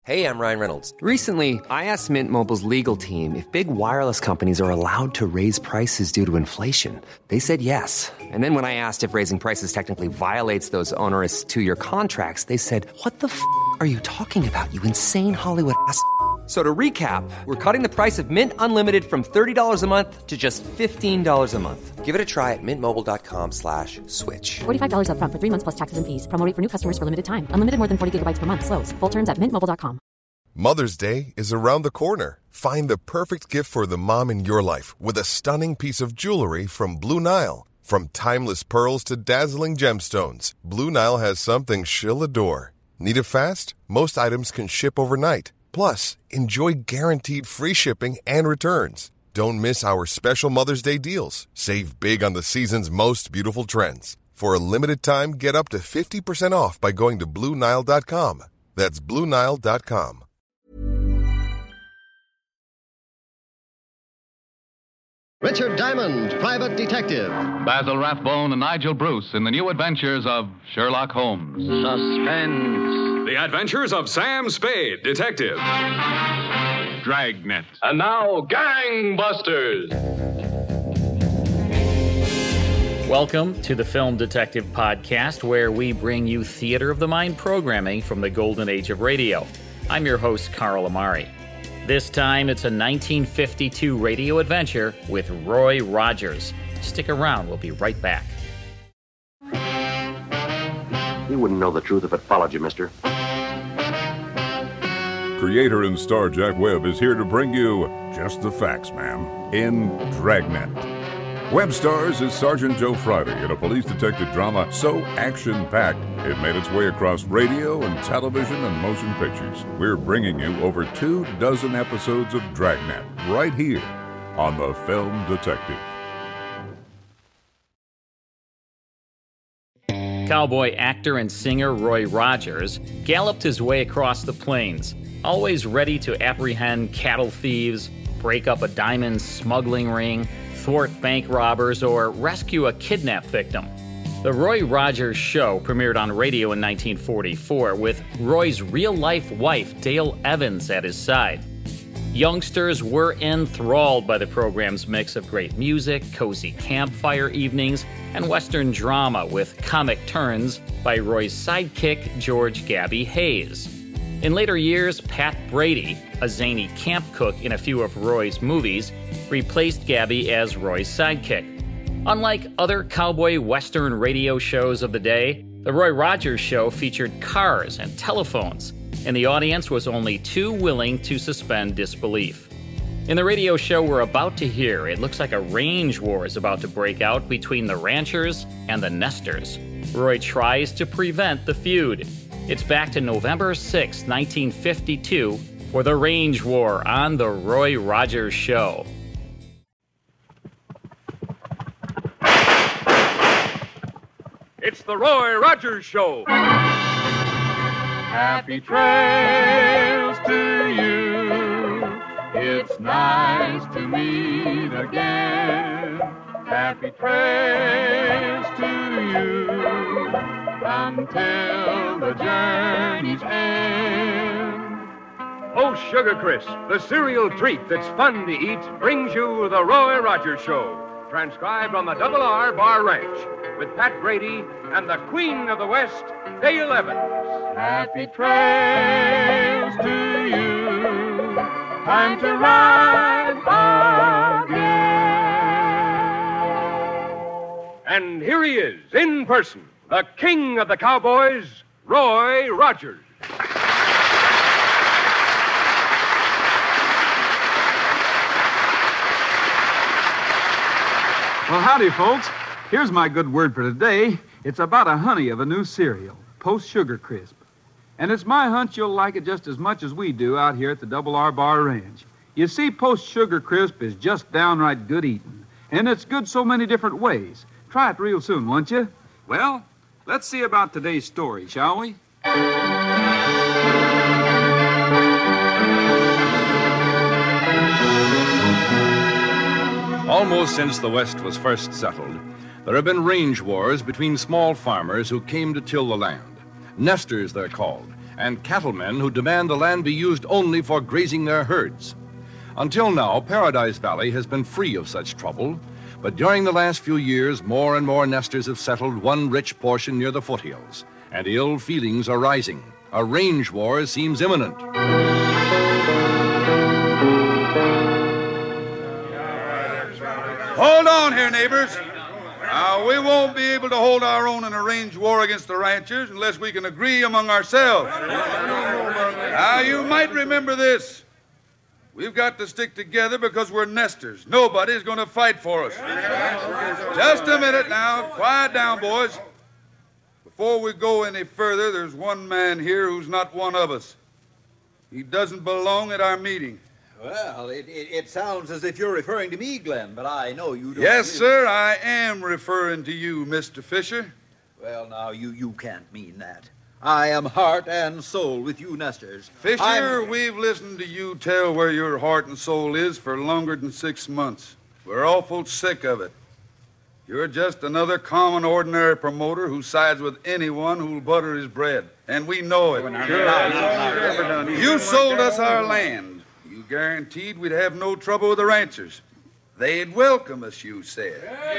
Hey, I'm Ryan Reynolds. Recently, I asked Mint Mobile's legal team if big wireless companies are allowed to raise prices due to inflation. They said yes. And then when I asked if raising prices technically violates those onerous two-year contracts, they said, "What the f*** are you talking about, you insane Hollywood ass?" So to recap, we're cutting the price of Mint Unlimited from $30 a month to just $15 a month. Give it a try at mintmobile.com/switch. $45 up front for 3 months plus taxes and fees. Promo rate for new customers for limited time. Unlimited more than 40 gigabytes per month. Slows full terms at mintmobile.com. Mother's Day is around the corner. Find the perfect gift for the mom in your life with a stunning piece of jewelry from Blue Nile. From timeless pearls to dazzling gemstones, Blue Nile has something she'll adore. Need it fast? Most items can ship overnight. Plus, enjoy guaranteed free shipping and returns. Don't miss our special Mother's Day deals. Save big on the season's most beautiful trends. For a limited time, get up to 50% off by going to BlueNile.com. That's BlueNile.com. Richard Diamond, Private Detective. Basil Rathbone and Nigel Bruce in the new adventures of Sherlock Holmes. Suspense. The Adventures of Sam Spade, Detective. Dragnet. And now, Gangbusters. Welcome to the Film Detective Podcast, where we bring you theater of the mind programming from the golden age of radio. I'm your host, Carl Amari. This time, it's a 1952 radio adventure with Roy Rogers. Stick around, we'll be right back. You wouldn't know the truth if it followed you, mister. Creator and star Jack Webb is here to bring you just the facts, ma'am, in Dragnet. Webb stars as Sergeant Joe Friday in a police detective drama so action-packed it made its way across radio and television and motion pictures. We're bringing you over 24 episodes of Dragnet right here on the Film Detective. Cowboy actor and singer Roy Rogers galloped his way across the plains, always ready to apprehend cattle thieves, break up a diamond smuggling ring, thwart bank robbers, or rescue a kidnap victim. The Roy Rogers Show premiered on radio in 1944 with Roy's real-life wife, Dale Evans, at his side. Youngsters were enthralled by the program's mix of great music, cozy campfire evenings, and Western drama with comic turns by Roy's sidekick, George "Gabby" Hayes. In later years, Pat Brady, a zany camp cook in a few of Roy's movies, replaced Gabby as Roy's sidekick. Unlike other cowboy Western radio shows of the day, the Roy Rogers Show featured cars and telephones, and the audience was only too willing to suspend disbelief. In the radio show we're about to hear, it looks like a range war is about to break out between the ranchers and the nesters. Roy tries to prevent the feud. It's back to November 6, 1952, for the range war on the Roy Rogers Show. It's the Roy Rogers Show. Happy trails to you. It's nice to meet again. Happy trails to you until the journey's end. Oh, Sugar Crisp, the cereal treat that's fun to eat, brings you the Roy Rogers Show, transcribed on the Double R Bar Ranch, with Pat Brady and the Queen of the West, Dale Evans. Happy trails to you. Time to ride again. And here he is, in person, the king of the cowboys, Roy Rogers. Well, howdy, folks. Here's my good word for today. It's about a honey of a new cereal, Post Sugar Crisp. And it's my hunch you'll like it just as much as we do out here at the Double R Bar Ranch. You see, Post Sugar Crisp is just downright good eating. And it's good so many different ways. Try it real soon, won't you? Well, let's see about today's story, shall we? Almost since the West was first settled, there have been range wars between small farmers who came to till the land. Nesters, they're called, and cattlemen who demand the land be used only for grazing their herds. Until now, Paradise Valley has been free of such trouble, but during the last few years, more and more nesters have settled one rich portion near the foothills, and ill feelings are rising. A range war seems imminent. Hold on here, neighbors. Now, we won't be able to hold our own in a range war against the ranchers unless we can agree among ourselves. Now, you might remember this. We've got to stick together because we're nesters. Nobody's going to fight for us. Just a minute now. Quiet down, boys. Before we go any further, there's one man here who's not one of us. He doesn't belong at our meeting. Well, it sounds as if you're referring to me, Glenn, but I know you don't. Yes, sir, I am referring to you, Mr. Fisher. Well, now, you can't mean that. I am heart and soul with you nesters. Fisher, we've listened to you tell where your heart and soul is for longer than 6 months. We're awful sick of it. You're just another common, ordinary promoter who sides with anyone who'll butter his bread. And we know it. You sold us our land. You guaranteed we'd have no trouble with the ranchers. They'd welcome us, you said.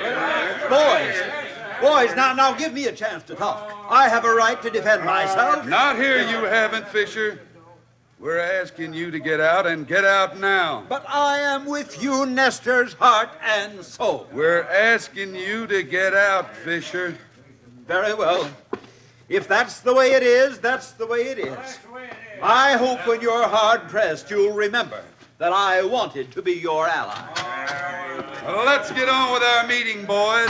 Boys, now give me a chance to talk. I have a right to defend myself. Not here you haven't, Fisher. We're asking you to get out, and get out now. But I am with you, nesters, heart and soul. We're asking you to get out, Fisher. Very well. If that's the way it is, that's the way it is. I hope when you're hard-pressed, you'll remember that I wanted to be your ally. Well, let's get on with our meeting, boys.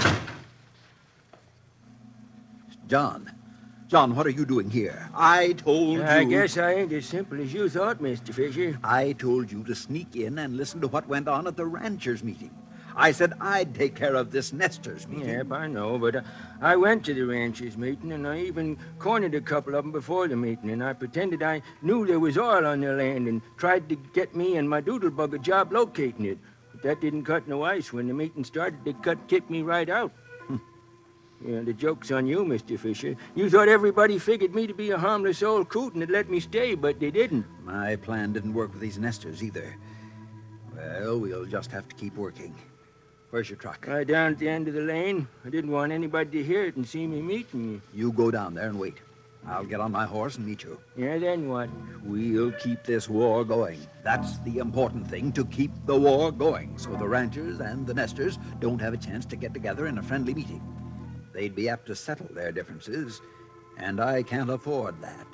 John, what are you doing here? I told you... I guess I ain't as simple as you thought, Mr. Fisher. I told you to sneak in and listen to what went on at the ranchers' meeting. I said I'd take care of this nesters' meeting. Yep, I know, but I went to the ranchers' meeting, and I even cornered a couple of them before the meeting, and I pretended I knew there was oil on their land and tried to get me and my doodlebug a job locating it. But that didn't cut no ice. When the meeting started, they kicked me right out. Yeah, the joke's on you, Mr. Fisher. You thought everybody figured me to be a harmless old coot and had let me stay, but they didn't. My plan didn't work with these nesters either. Well, we'll just have to keep working. Where's your truck? Right down at the end of the lane. I didn't want anybody to hear it and see me meeting you. You go down there and wait. I'll get on my horse and meet you. Yeah, then what? We'll keep this war going. That's the important thing, to keep the war going, so the ranchers and the nesters don't have a chance to get together in a friendly meeting. They'd be apt to settle their differences, and I can't afford that.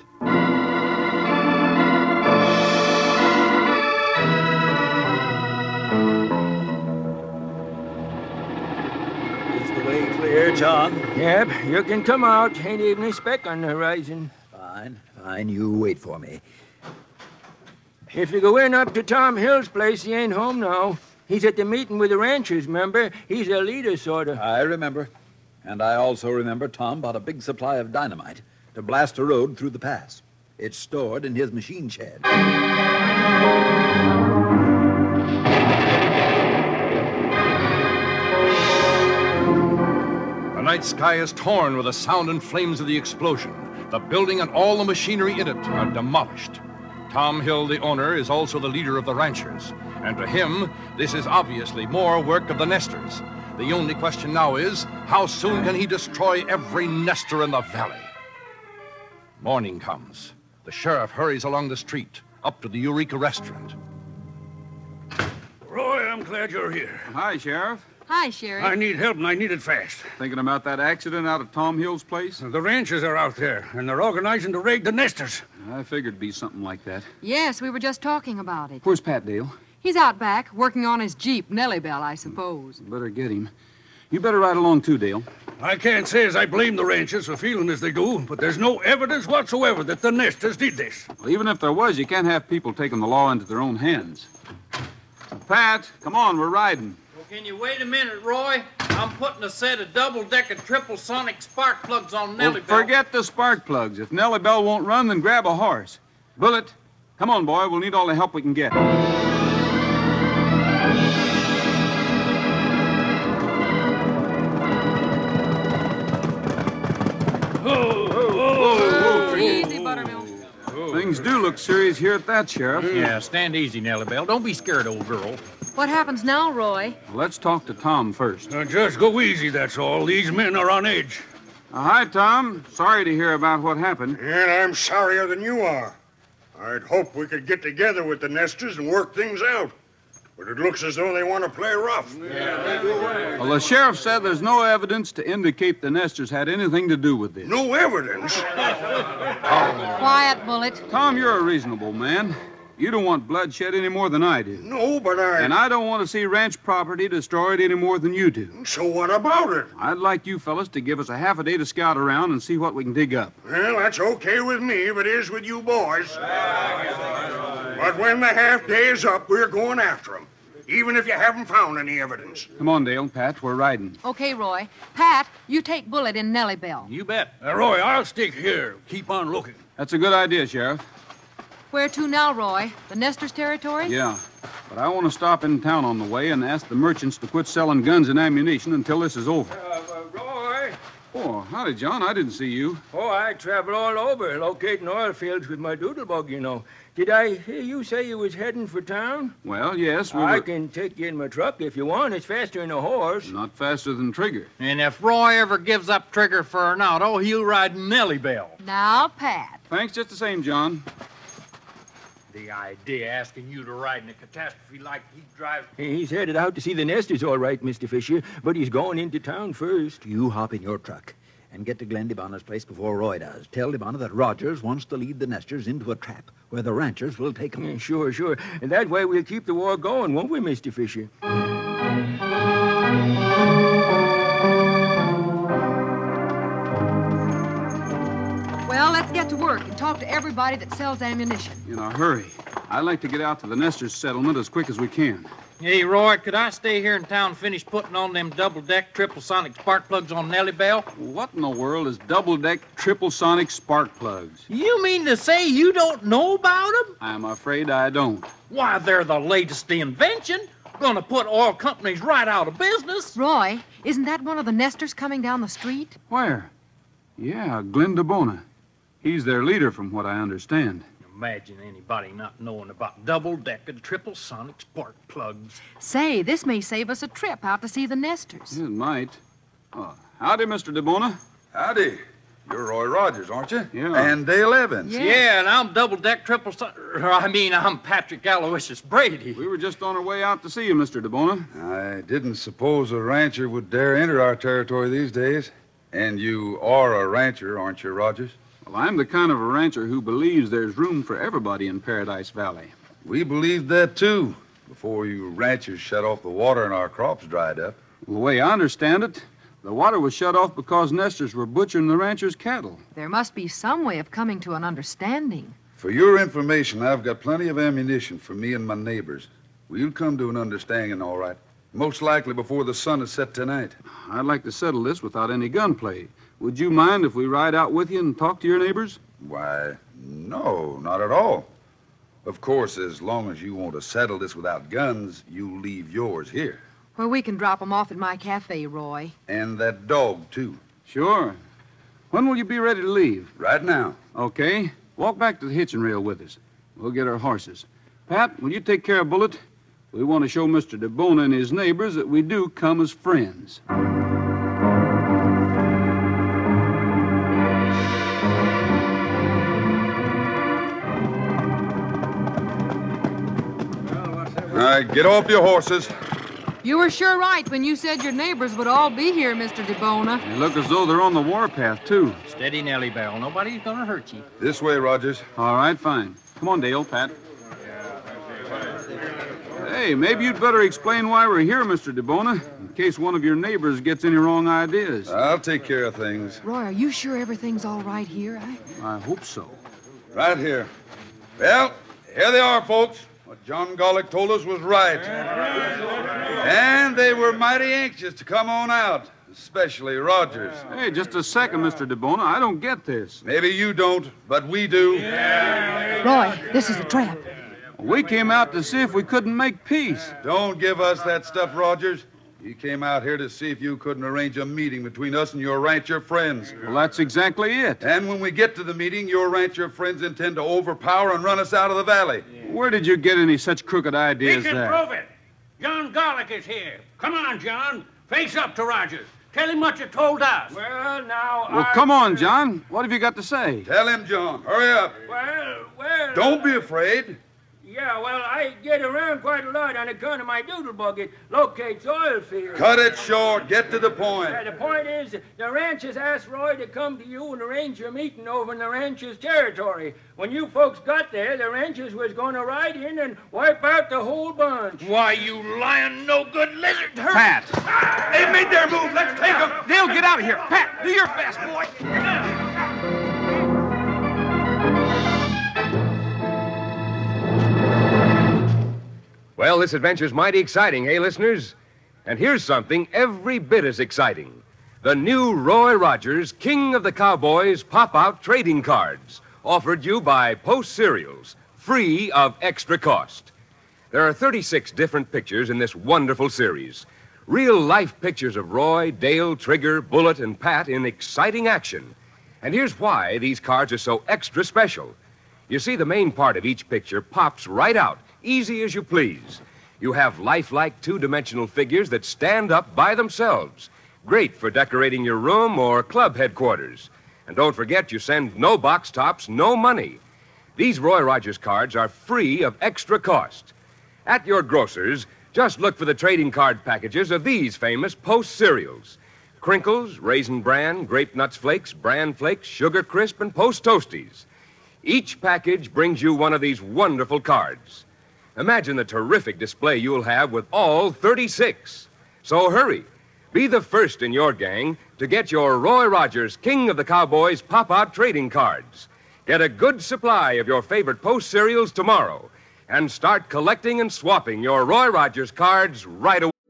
Is the way clear, John? Yep, you can come out. Ain't even a speck on the horizon. Fine. You wait for me. If you go in up to Tom Hill's place, he ain't home now. He's at the meeting with the ranchers, remember? He's a leader, sort of. I remember. And I also remember Tom bought a big supply of dynamite to blast a road through the pass. It's stored in his machine shed. The night sky is torn with the sound and flames of the explosion. The building and all the machinery in it are demolished. Tom Hill, the owner, is also the leader of the ranchers. And to him, this is obviously more work of the nesters. The only question now is, how soon can he destroy every nester in the valley? Morning comes. The sheriff hurries along the street, up to the Eureka restaurant. Roy, I'm glad you're here. Hi, Sheriff. Hi, Sheriff. I need help, and I need it fast. Thinking about that accident out at Tom Hill's place? The ranchers are out there, and they're organizing to raid the nesters. I figured it'd be something like that. Yes, we were just talking about it. Where's Pat Dale? He's out back, working on his Jeep, Nellie Bell, I suppose. Better get him. You better ride along, too, Dale. I can't say as I blame the ranchers for feeling as they do, but there's no evidence whatsoever that the nesters did this. Well, even if there was, you can't have people taking the law into their own hands. Pat, come on, we're riding. Well, can you wait a minute, Roy? I'm putting a set of double-decker triple sonic spark plugs on Nellie Bell. Forget the spark plugs. If Nellie Bell won't run, then grab a horse. Bullet, come on, boy. We'll need all the help we can get. Easy, Buttermilk. look serious here at that, Sheriff. Yeah, stand easy, Nellie Bell. Don't be scared, old girl. What happens now, Roy? Let's talk to Tom first. Just go easy, that's all. These men are on edge. Hi, Tom. Sorry to hear about what happened. And I'm sorrier than you are. I'd hoped we could get together with the Nesters and work things out. But it looks as though they want to play rough. Well, the sheriff said there's no evidence to indicate the Nesters had anything to do with this. No evidence? Quiet, Bullet. Tom, you're a reasonable man. You don't want bloodshed any more than I do. No, but And I don't want to see ranch property destroyed any more than you do. So what about it? I'd like you fellas to give us a half a day to scout around and see what we can dig up. Well, that's okay with me if it is with you boys. But when the half day is up, we're going after them, even if you haven't found any evidence. Come on, Dale. Pat, we're riding. Okay, Roy. Pat, you take Bullet in Nellie Bell. You bet. Roy, I'll stick here. Keep on looking. That's a good idea, Sheriff. Where to now, Roy? The Nesters' territory? Yeah. But I want to stop in town on the way and ask the merchants to quit selling guns and ammunition until this is over. Roy? Oh, howdy, John. I didn't see you. Oh, I travel all over, locating oil fields with my doodlebug, you know. Did I hear you say you was heading for town? Well, yes, I can take you in my truck if you want. It's faster than a horse. Not faster than Trigger. And if Roy ever gives up Trigger for an auto, he'll ride Nellie Bell. Now, Pat. Thanks just the same, John. The idea asking you to ride in a catastrophe like he drives... He's headed out to see the Nesters, all right, Mr. Fisher, but he's going into town first. You hop in your truck and get to Glenn DeBonna's place before Roy does. Tell DeBonna that Rogers wants to lead the Nesters into a trap where the ranchers will take them. Yeah, sure. And that way we'll keep the war going, won't we, Mr. Fisher? Well, let's get to work and talk to everybody that sells ammunition. In a hurry. I'd like to get out to the Nesters settlement as quick as we can. Hey, Roy, could I stay here in town and finish putting on them double-deck triple-sonic spark plugs on Nellie Bell? What in the world is double-deck triple-sonic spark plugs? You mean to say you don't know about them? I'm afraid I don't. Why, they're the latest invention. Gonna put oil companies right out of business. Roy, isn't that one of the Nesters coming down the street? Where? Yeah, Glenn DeBonna. He's their leader, from what I understand. Imagine anybody not knowing about double-decker triple-sonic spark plugs. Say, this may save us a trip out to see the Nesters. It might. Howdy, Mr. DeBonna. Howdy. You're Roy Rogers, aren't you? Yeah. And Dale Evans. Yeah, and I'm double-deck I'm Patrick Aloysius Brady. We were just on our way out to see you, Mr. DeBonna. I didn't suppose a rancher would dare enter our territory these days. And you are a rancher, aren't you, Rogers? Well, I'm the kind of a rancher who believes there's room for everybody in Paradise Valley. We believed that, too, before you ranchers shut off the water and our crops dried up. Well, the way I understand it, the water was shut off because Nesters were butchering the ranchers' cattle. There must be some way of coming to an understanding. For your information, I've got plenty of ammunition for me and my neighbors. We'll come to an understanding, all right. Most likely before the sun is set tonight. I'd like to settle this without any gunplay. Would you mind if we ride out with you and talk to your neighbors? Why, no, not at all. Of course, as long as you want to settle this without guns, you leave yours here. Well, we can drop them off at my cafe, Roy. And that dog, too. Sure. When will you be ready to leave? Right now. Okay. Walk back to the hitching rail with us. We'll get our horses. Pat, will you take care of Bullet? We want to show Mr. DeBonna and his neighbors that we do come as friends. All right, get off your horses. You were sure right when you said your neighbors would all be here, Mr. DeBonna. They look as though they're on the warpath, too. Steady, Nellie Bell. Nobody's gonna hurt you. This way, Rogers. All right, fine. Come on, Dale, Pat. Hey, maybe you'd better explain why we're here, Mr. DeBonna, in case one of your neighbors gets any wrong ideas. I'll take care of things. Roy, are you sure everything's all right here? I hope so. Right here. Well, here they are, folks. What John Gollick told us was right. And they were mighty anxious to come on out, especially Rogers. Hey, just a second, Mr. DeBonna. I don't get this. Maybe you don't, but we do. Roy, this is a trap. We came out to see if we couldn't make peace. Don't give us that stuff, Rogers. He came out here to see if you couldn't arrange a meeting between us and your rancher friends. Well, that's exactly it. And when we get to the meeting, your rancher friends intend to overpower and run us out of the valley. Where did you get any such crooked ideas He can there? prove it. John Garlick is here. Come on, John. Face up to Rogers. Tell him what you told us. Well, now, Well, come on, John. What have you got to say? Tell him, John. Hurry up. Well... Don't be afraid. Yeah, well, I get around quite a lot on account of my doodle bug. It locates oil fields. Cut it short. Get to the point. The point is, the ranchers asked Roy to come to you and arrange your meeting over in the rancher's territory. When you folks got there, the ranchers was going to ride in and wipe out the whole bunch. Why, you lying, no-good lizard. Pat! They made their move. Let's take them. Dale, get out of here. Pat, do your best, boy. Well, this adventure's mighty exciting, eh, listeners? And here's something every bit as exciting. The new Roy Rogers King of the Cowboys pop-out trading cards, offered you by Post Cereals, free of extra cost. There are 36 different pictures in this wonderful series. Real-life pictures of Roy, Dale, Trigger, Bullet, and Pat in exciting action. And here's why these cards are so extra special. You see, the main part of each picture pops right out, easy as you please. You have lifelike two-dimensional figures that stand up by themselves. Great for decorating your room or club headquarters. And don't forget, you send no box tops, no money. These Roy Rogers cards are free of extra cost. At your grocer's, just look for the trading card packages of these famous Post cereals. Crinkles, Raisin Bran, Grape Nuts Flakes, Bran Flakes, Sugar Crisp, and Post Toasties. Each package brings you one of these wonderful cards. Imagine the terrific display you'll have with all 36. So hurry. Be the first in your gang to get your Roy Rogers King of the Cowboys pop-out trading cards. Get a good supply of your favorite Post cereals tomorrow and start collecting and swapping your Roy Rogers cards right away.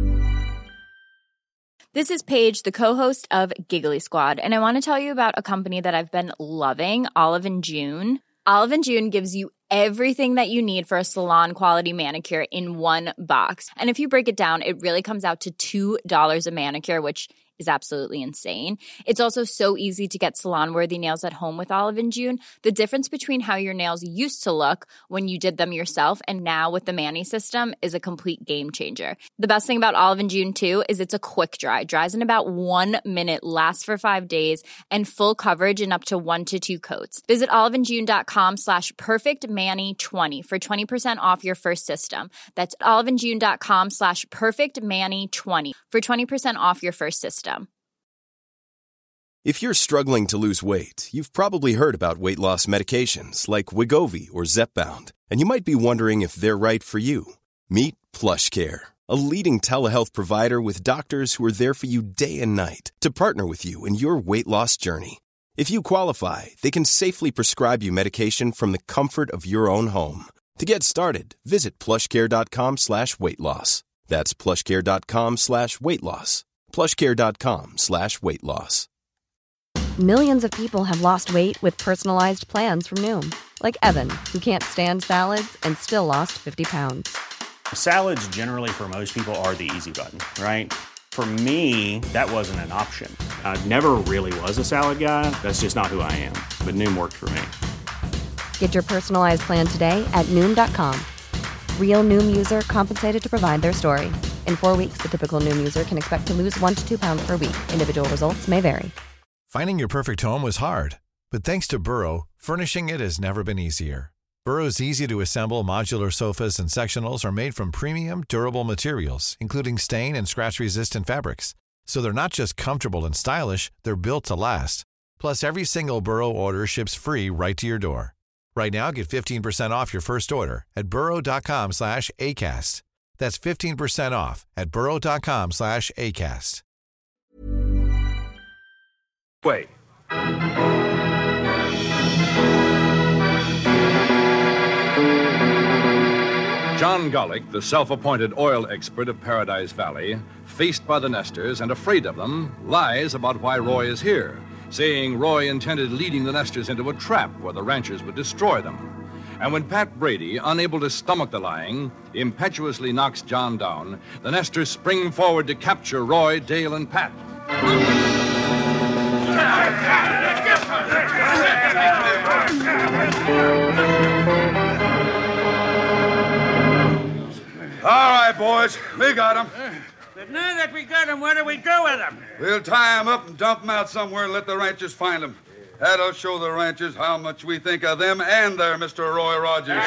This is Paige, the co-host of Giggly Squad, and I want to tell you about a company that I've been loving, Olive & June. Olive & June gives you everything that you need for a salon-quality manicure in one box. And if you break it down, it really comes out to $2 a manicure, which is absolutely insane. It's also so easy to get salon-worthy nails at home with Olive & June. The difference between how your nails used to look when you did them yourself and now with the Mani system is a complete game changer. The best thing about Olive & June, too, is it's a quick dry. Dries in about 1 minute, lasts for 5 days, and full coverage in up to 1 to 2 coats. Visit oliveandjune.com/perfectmani20 for 20% off your first system. That's oliveandjune.com/perfectmani20 for 20% off your first system. If you're struggling to lose weight, you've probably heard about weight loss medications like Wegovy or Zepbound, and you might be wondering if they're right for you. Meet PlushCare, a leading telehealth provider with doctors who are there for you day and night to partner with you in your weight loss journey. If you qualify, they can safely prescribe you medication from the comfort of your own home. To get started, visit plushcare.com/weightloss. That's plushcare.com/weightloss. plushcare.com/weightloss. Millions of people have lost weight with personalized plans from Noom. Like Evan, who can't stand salads and still lost 50 pounds. Salads generally for most people are the easy button, right? For me, that wasn't an option. I never really was a salad guy. That's just not who I am. But Noom worked for me. Get your personalized plan today at Noom.com. Real Noom user compensated to provide their story. In 4 weeks, the typical Noom user can expect to lose 1 to 2 pounds per week. Individual results may vary. Finding your perfect home was hard, but thanks to Burrow, furnishing it has never been easier. Burrow's easy-to-assemble modular sofas and sectionals are made from premium, durable materials, including stain and scratch-resistant fabrics. So they're not just comfortable and stylish, they're built to last. Plus, every single Burrow order ships free right to your door. Right now, get 15% off your first order at burrow.com/ACAST. That's 15% off at burrow.com/ACAST. Wait. John Garlick, the self-appointed oil expert of Paradise Valley, faced by the Nesters and afraid of them, lies about why Roy is here, saying Roy intended leading the Nesters into a trap where the ranchers would destroy them. And when Pat Brady, unable to stomach the lying, impetuously knocks John down, the Nesters spring forward to capture Roy, Dale, and Pat. All right, boys, we got him. But now that we got him, where do we go with him? We'll tie him up and dump him out somewhere and let the ranchers find him. That'll show the ranchers how much we think of them and their Mr. Roy Rogers.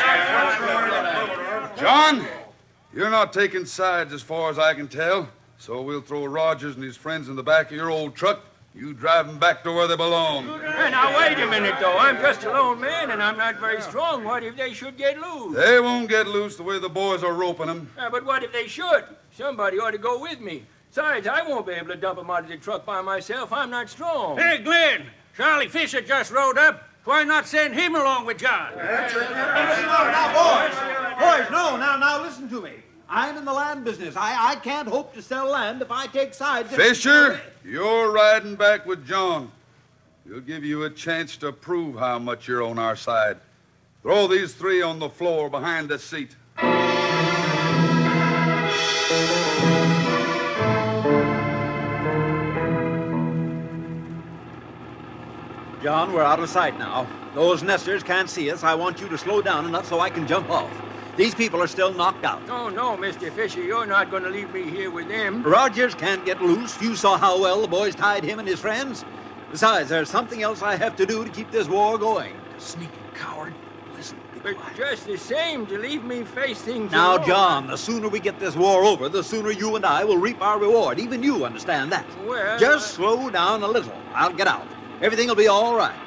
John, you're not taking sides as far as I can tell, so we'll throw Rogers and his friends in the back of your old truck. You drive them back to where they belong. Hey, now, wait a minute, though. I'm just a lone man, and I'm not very strong. What if they should get loose? They won't get loose the way the boys are roping them. But what if they should? Somebody ought to go with me. Besides, I won't be able to dump them out of the truck by myself. I'm not strong. Hey, Glenn, Charlie Fisher just rode up. Why not send him along with John? Now, boys, no, now listen to me. I'm in the land business. I can't hope to sell land if I take sides. Fisher, you're riding back with John. We'll give you a chance to prove how much you're on our side. Throw these three on the floor behind the seat. John, we're out of sight now. Those nesters can't see us. I want you to slow down enough so I can jump off. These people are still knocked out. Oh, no, Mr. Fisher, you're not going to leave me here with them. Rogers can't get loose. You saw how well the boys tied him and his friends. Besides, there's something else I have to do to keep this war going. Sneaking coward. Listen. But just the same, to leave me face things Now, alone. John, the sooner we get this war over, the sooner you and I will reap our reward. Even you understand that. Well, Just slow down a little. I'll get out. Everything will be all right.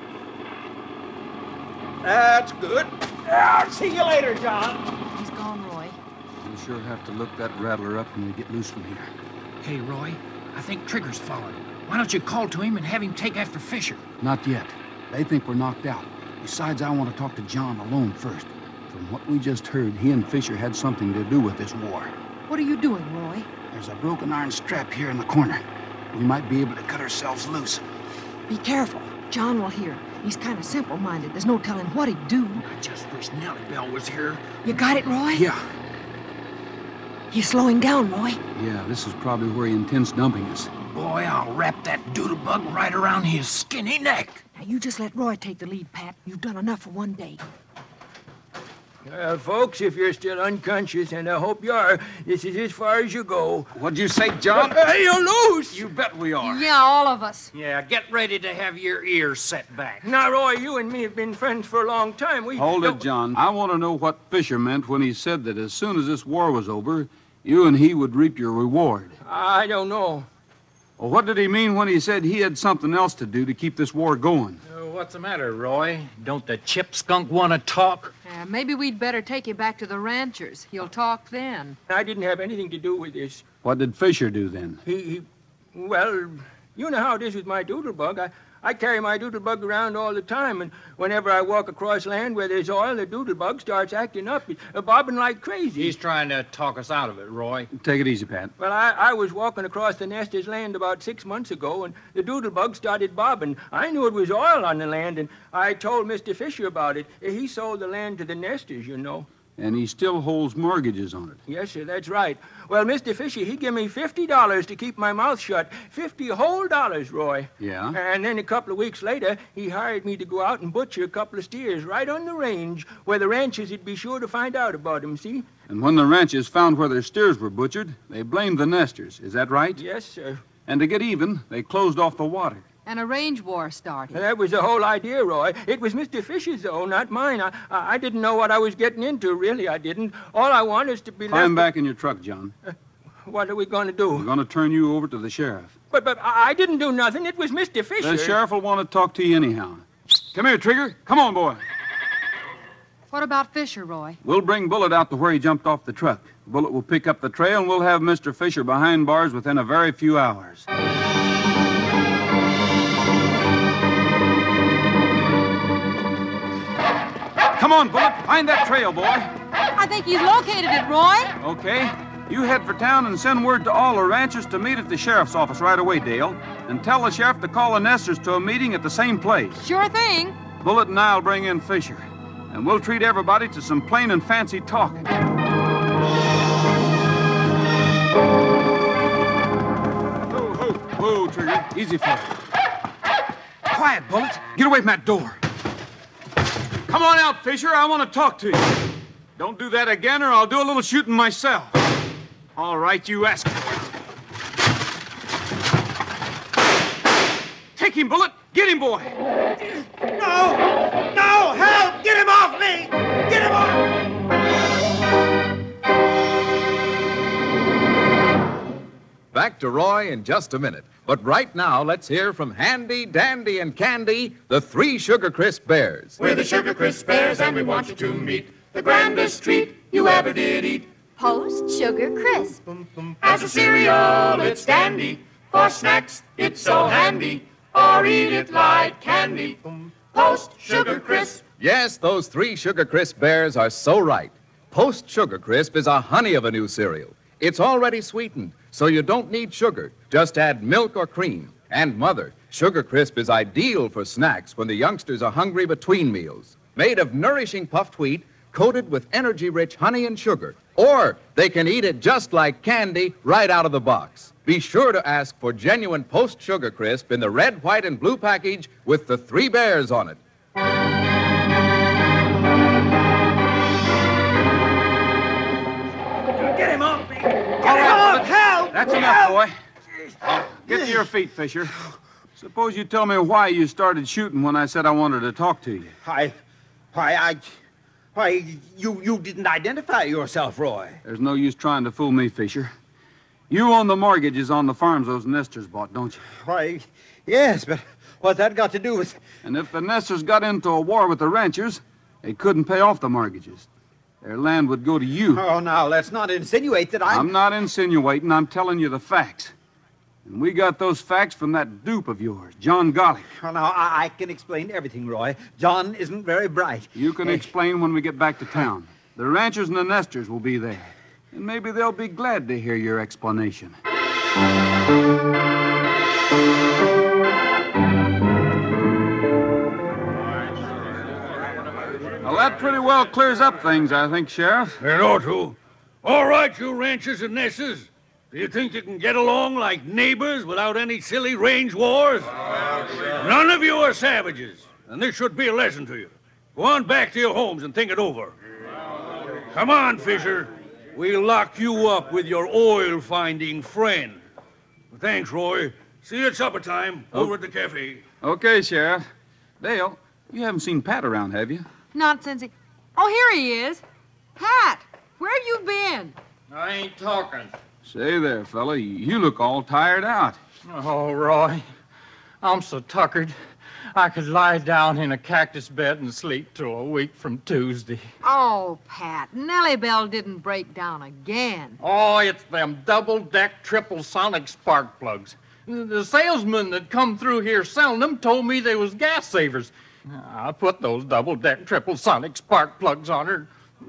That's good. I'll see you later, John. He's gone, Roy. We'll sure have to look that rattler up when we get loose from here. Hey, Roy, I think Trigger's following. Why don't you call to him and have him take after Fisher? Not yet. They think we're knocked out. Besides, I want to talk to John alone first. From what we just heard, he and Fisher had something to do with this war. What are you doing, Roy? There's a broken iron strap here in the corner. We might be able to cut ourselves loose. Be careful. John will hear. He's kind of simple-minded. There's no telling what he'd do. I just wish Nellie Bell was here. You got it, Roy? Yeah. He's slowing down, Roy. Yeah, this is probably where he intends dumping us. Boy, I'll wrap that doodlebug right around his skinny neck. Now, you just let Roy take the lead, Pat. You've done enough for one day. Folks, if you're still unconscious, and I hope you are, this is as far as you go. What'd you say, John? You're loose! You bet we are. Yeah, all of us. Yeah, get ready to have your ears set back. Now, Roy, you and me have been friends for a long time. Hold it, John. I want to know what Fisher meant when he said that as soon as this war was over, you and he would reap your reward. I don't know. Well, what did he mean when he said he had something else to do to keep this war going? What's the matter, Roy? Don't the chip skunk want to talk? Maybe we'd better take you back to the ranchers. He'll talk then. I didn't have anything to do with this. What did Fisher do then? Well, you know how it is with my doodlebug. I carry my doodlebug around all the time, and whenever I walk across land where there's oil, the doodlebug starts acting up, bobbing like crazy. He's trying to talk us out of it, Roy. Take it easy, Pat. Well, I was walking across the Nesters' land about 6 months ago, and the doodlebug started bobbing. I knew it was oil on the land, and I told Mr. Fisher about it. He sold the land to the Nesters, you know. And he still holds mortgages on it. Yes, sir, that's right. Well, Mr. Fisher, he gave me $50 to keep my mouth shut. 50 whole dollars, Roy. Yeah? And then a couple of weeks later, he hired me to go out and butcher a couple of steers right on the range where the ranchers would be sure to find out about him, see? And when the ranchers found where their steers were butchered, they blamed the Nesters. Is that right? Yes, sir. And to get even, they closed off the water. And a range war started. That was the whole idea, Roy. It was Mr. Fisher's, though, not mine. I didn't know what I was getting into, really, I didn't. All I want is to be Climb back in your truck, John. What are we going to do? We're going to turn you over to the sheriff. But I didn't do nothing. It was Mr. Fisher. The sheriff will want to talk to you anyhow. Come here, Trigger. Come on, boy. What about Fisher, Roy? We'll bring Bullet out to where he jumped off the truck. Bullet will pick up the trail, and we'll have Mr. Fisher behind bars within a very few hours. Come on, Bullet. Find that trail, boy. I think he's located it, Roy. Okay. You head for town and send word to all the ranchers to meet at the sheriff's office right away, Dale. And tell the sheriff to call the Nesters to a meeting at the same place. Sure thing. Bullet and I'll bring in Fisher. and we'll treat everybody to some plain and fancy talking. Whoa, Trigger. Easy, fella. Quiet, Bullet. Get away from that door. Come on out, Fisher. I want to talk to you. Don't do that again, or I'll do a little shooting myself. All right, you ask for it. Take him, Bullet. Get him, boy. No! No! Help! Get him off me! Get him off! Back to Roy in just a minute. But right now, let's hear from Handy, Dandy, and Candy, the 3 Sugar Crisp Bears. We're the Sugar Crisp Bears, and we want you to meet the grandest treat you ever did eat. Post Sugar Crisp. As a cereal, it's dandy. For snacks, it's so handy. Or eat it like candy. Post Sugar Crisp. Yes, those 3 Sugar Crisp Bears are so right. Post Sugar Crisp is a honey of a new cereal. It's already sweetened, so you don't need sugar. Just add milk or cream. And Mother, Sugar Crisp is ideal for snacks when the youngsters are hungry between meals. Made of nourishing puffed wheat, coated with energy-rich honey and sugar. Or they can eat it just like candy right out of the box. Be sure to ask for genuine Post Sugar Crisp in the red, white, and blue package with the 3 bears on it. Get him off me! Get him right, off! Help! That's enough, boy. Get to your feet, Fisher. Suppose you tell me why you started shooting when I said I wanted to talk to you. You didn't identify yourself, Roy. There's no use trying to fool me, Fisher. You own the mortgages on the farms those nesters bought, don't you? Why, yes, but what's that got to do with... And if the nesters got into a war with the ranchers, they couldn't pay off the mortgages. Their land would go to you. Oh, now, let's not insinuate that I'm not insinuating. I'm telling you the facts. And we got those facts from that dupe of yours, John Golly. Well, now, I can explain everything, Roy. John isn't very bright. You can explain when we get back to town. The ranchers and the nesters will be there. And maybe they'll be glad to hear your explanation. Well, that pretty well clears up things, I think, Sheriff. It ought to. All right, you ranchers and nesters. Do you think you can get along like neighbors without any silly range wars? None of you are savages, and this should be a lesson to you. Go on back to your homes and think it over. Come on, Fisher. We'll lock you up with your oil-finding friend. Thanks, Roy. See you at supper time over at the cafe. Okay, Sheriff. Dale, you haven't seen Pat around, have you? Not since he... Oh, here he is. Pat, where have you been? I ain't talking. Say there, fella, you look all tired out. Oh, Roy, I'm so tuckered. I could lie down in a cactus bed and sleep till a week from Tuesday. Oh, Pat, Nellie Bell didn't break down again. Oh, it's them double-deck triple sonic spark plugs. The salesman that come through here selling them told me they was gas savers. I put those double-deck triple sonic spark plugs on her.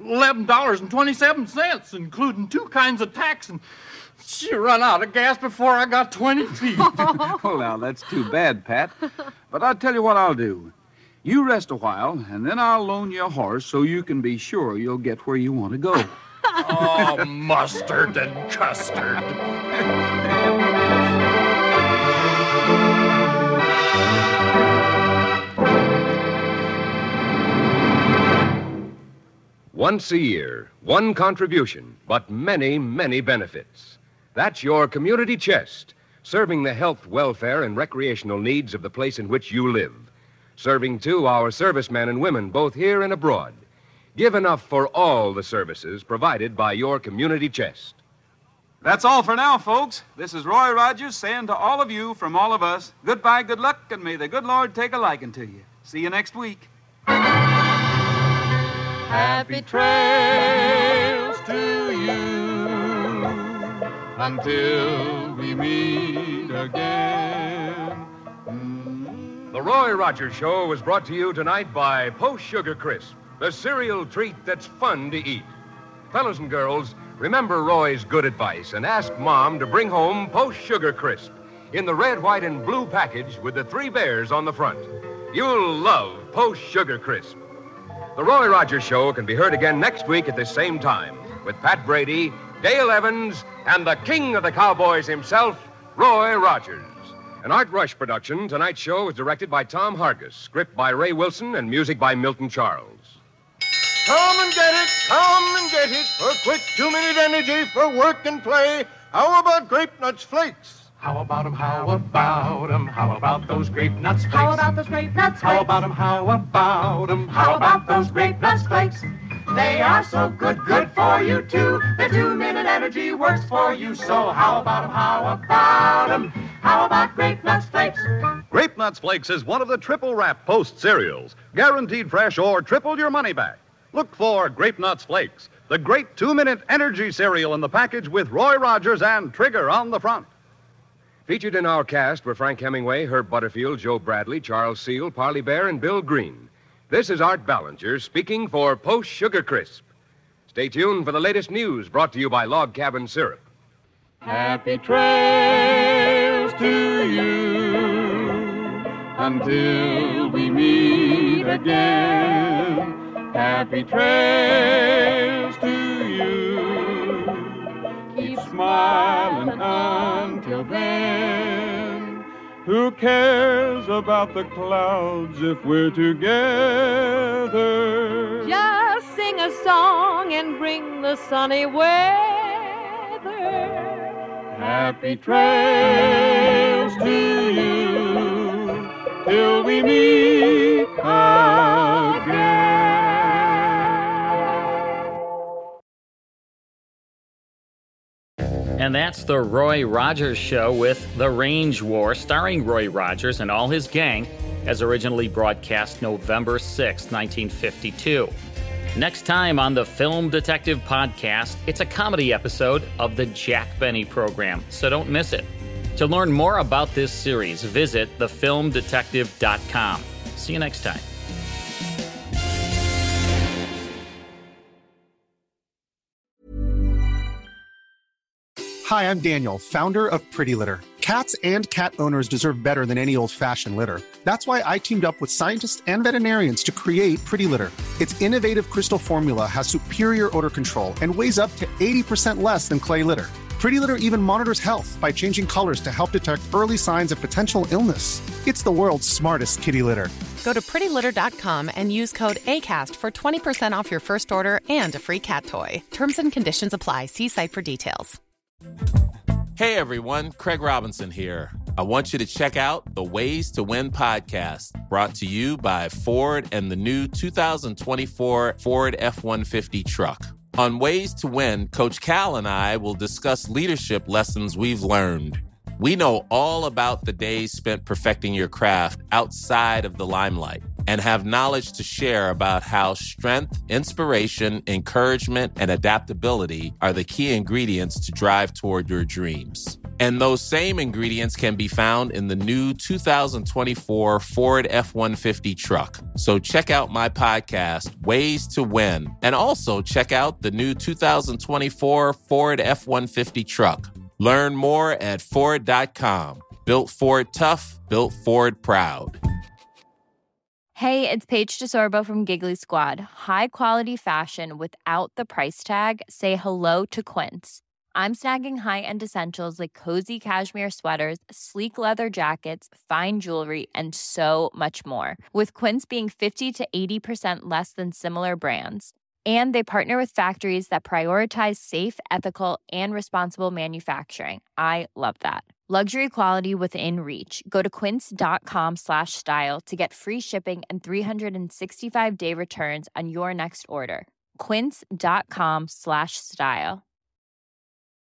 $11.27, including 2 kinds of tacks, and she run out of gas before I got 20 feet. Well, now, that's too bad, Pat. But I'll tell you what I'll do. You rest a while, and then I'll loan you a horse so you can be sure you'll get where you want to go. Oh, mustard and custard. Once a year, one contribution, but many, many benefits. That's your community chest, serving the health, welfare, and recreational needs of the place in which you live. Serving, too, our servicemen and women, both here and abroad. Give enough for all the services provided by your community chest. That's all for now, folks. This is Roy Rogers saying to all of you from all of us, goodbye, good luck, and may the good Lord take a liking to you. See you next week. Happy trails to you until we meet again. The Roy Rogers Show was brought to you tonight by Post Sugar Crisp, the cereal treat that's fun to eat. Fellas and girls, remember Roy's good advice and ask Mom to bring home Post Sugar Crisp in the red, white, and blue package with the 3 bears on the front. You'll love Post Sugar Crisp. The Roy Rogers Show can be heard again next week at this same time with Pat Brady, Dale Evans, and the king of the cowboys himself, Roy Rogers. An Art Rush production, tonight's show is directed by Tom Hargis, script by Ray Wilson, and music by Milton Charles. Come and get it for quick 2-minute energy for work and play. How about Grape Nuts Flakes? How about 'em, how about 'em, how about those Grape Nuts Flakes? How about those Grape Nuts Flakes? How about 'em, how about 'em, how about those Grape Nuts Flakes? They are so good for you too. Their 2-minute energy works for you. So how about 'em, how about 'em, how about Grape Nuts Flakes? Grape Nuts Flakes is one of the triple wrap Post cereals. Guaranteed fresh or triple your money back. Look for Grape Nuts Flakes, the great 2-minute energy cereal in the package with Roy Rogers and Trigger on the front. Featured in our cast were Frank Hemingway, Herb Butterfield, Joe Bradley, Charles Seal, Parley Bear, and Bill Green. This is Art Ballinger speaking for Post Sugar Crisp. Stay tuned for the latest news brought to you by Log Cabin Syrup. Happy trails to you until we meet again. Happy trails to you. Keep smiling until then. Who cares about the clouds if we're together? Just sing a song and bring the sunny weather. Happy trails to you till we meet again. And that's the Roy Rogers Show with The Range War, starring Roy Rogers and all his gang, as originally broadcast November 6, 1952. Next time on the Film Detective Podcast, it's a comedy episode of the Jack Benny program, so don't miss it. To learn more about this series, visit thefilmdetective.com. See you next time. Hi, I'm Daniel, founder of Pretty Litter. Cats and cat owners deserve better than any old-fashioned litter. That's why I teamed up with scientists and veterinarians to create Pretty Litter. Its innovative crystal formula has superior odor control and weighs up to 80% less than clay litter. Pretty Litter even monitors health by changing colors to help detect early signs of potential illness. It's the world's smartest kitty litter. Go to prettylitter.com and use code ACAST for 20% off your first order and a free cat toy. Terms and conditions apply. See site for details. Hey everyone, Craig Robinson here. I want you to check out the Ways to Win podcast, brought to you by Ford and the new 2024 Ford F-150 truck. On Ways to Win, Coach Cal and I will discuss leadership lessons we've learned. We know all about the days spent perfecting your craft outside of the limelight and have knowledge to share about how strength, inspiration, encouragement, and adaptability are the key ingredients to drive toward your dreams. And those same ingredients can be found in the new 2024 Ford F-150 truck. So check out my podcast, Ways to Win, and also check out the new 2024 Ford F-150 truck. Learn more at Ford.com. Built Ford tough, built Ford proud. Hey, it's Paige DeSorbo from Giggly Squad. High quality fashion without the price tag. Say hello to Quince. I'm snagging high-end essentials like cozy cashmere sweaters, sleek leather jackets, fine jewelry, and so much more. With Quince being 50 to 80% less than similar brands. And they partner with factories that prioritize safe, ethical, and responsible manufacturing. I love that. Luxury quality within reach. Go to quince.com/style to get free shipping and 365-day returns on your next order. Quince.com/style.